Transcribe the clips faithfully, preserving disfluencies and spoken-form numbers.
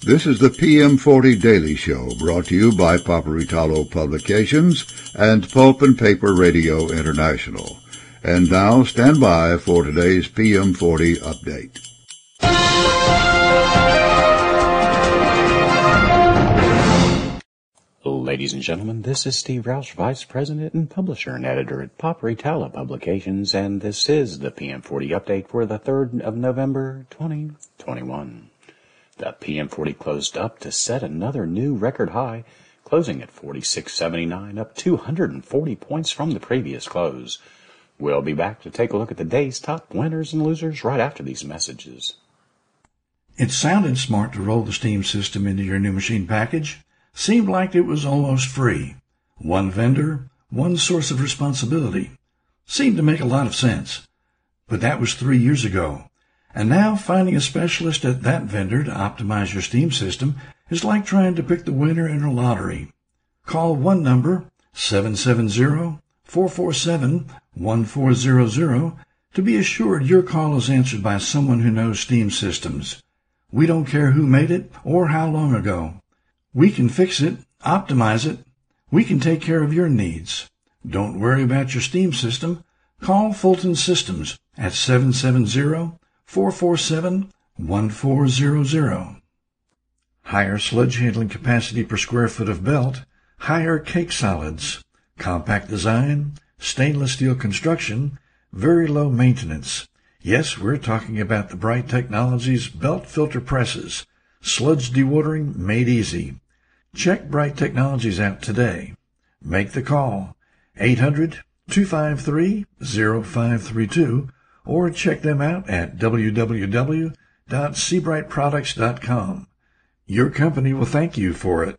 This is the P M forty Daily Show, brought to you by Paperitalo Publications and Pulp and Paper Radio International. And now, stand by for today's P M forty update. Ladies and gentlemen, this is Steve Roush, Vice President and Publisher and Editor at Paperitalo Publications, and this is the P M forty update for the third of November, twenty twenty-one. The P M forty closed up to set another new record high, closing at forty-six seventy-nine, up two hundred forty points from the previous close. We'll be back to take a look at the day's top winners and losers right after these messages. It sounded smart to roll the Steam system into your new machine package. Seemed like it was almost free. One vendor, one source of responsibility. Seemed to make a lot of sense. But that was three years ago. And now finding a specialist at that vendor to optimize your Steam system is like trying to pick the winner in a lottery. Call one number, seven seven zero, four four seven, one four zero zero, to be assured your call is answered by someone who knows Steam systems. We don't care who made it or how long ago. We can fix it, optimize it. We can take care of your needs. Don't worry about your Steam system. Call Fulton Systems at seven seven zero, four four seven, one four zero zero. Higher sludge handling capacity per square foot of belt, higher cake solids, compact design, stainless steel construction, very low maintenance. Yes, we're talking about the Bright Technologies belt filter presses, sludge dewatering made easy. Check Bright Technologies out today. Make the call, eight hundred, two five three, zero five three two, or check them out at w w w dot seabright products dot com. Your company will thank you for it.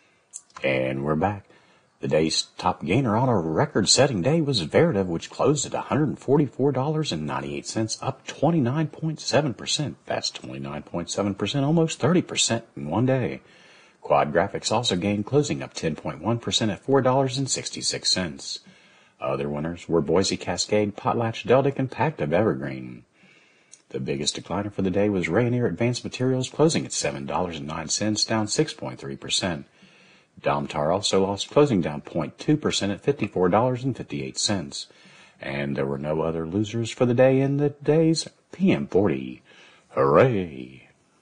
And we're back. The day's top gainer on a record-setting day was Veritiv, which closed at one hundred forty-four dollars and ninety-eight cents, up twenty-nine point seven percent. That's twenty-nine point seven percent, almost thirty percent in one day. Quad Graphics also gained, closing up ten point one percent at four dollars and sixty-six cents. Other winners were Boise Cascade, Potlatch, Deltic, and Pactiv Evergreen. The biggest decliner for the day was Rayonier Advanced Materials, closing at seven dollars and nine cents, down six point three percent. Domtar also lost, closing down zero point two percent at fifty-four dollars and fifty-eight cents. And there were no other losers for the day in the day's P M forty. Hooray!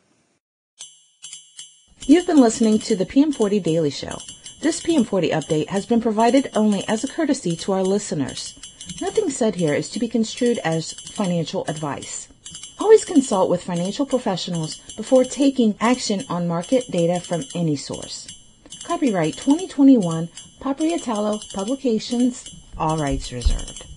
You've been listening to the P M forty Daily Show. This P M forty update has been provided only as a courtesy to our listeners. Nothing said here is to be construed as financial advice. Always consult with financial professionals before taking action on market data from any source. Copyright twenty twenty-one, Paperitalo Publications, all rights reserved.